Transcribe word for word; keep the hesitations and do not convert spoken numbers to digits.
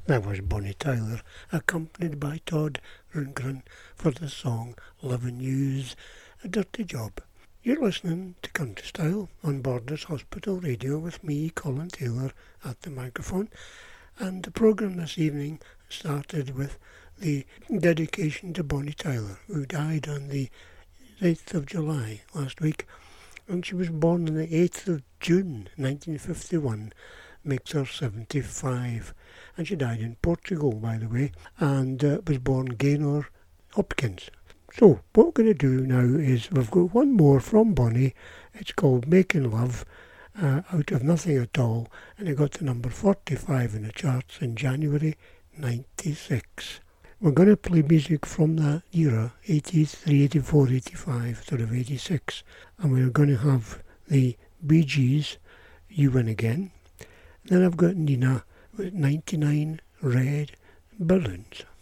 That was Bonnie Tyler, accompanied by Todd Rundgren for the song Lovin' You's a Dirty Job. You're listening to Country Style on Borders Hospital Radio with me, Colin Taylor, at the microphone. And the programme this evening started with the dedication to Bonnie Tyler, who died on the eighth of July last week. And she was born on the eighth of June nineteen fifty-one, makes her seventy-five. And she died in Portugal, by the way, and uh, was born Gaynor Hopkins. So, what we're going to do now is we've got one more from Bonnie. It's called Making Love, uh, out of Nothing at All, and it got to number forty-five in the charts in January ninety-six. We're going to play music from that era, eighty-three, eighty-four, eighty-five, sort of eighty-six, and we're going to have the Bee Gees, You Win Again. Then I've got Nina with ninety-nine Red Balloons.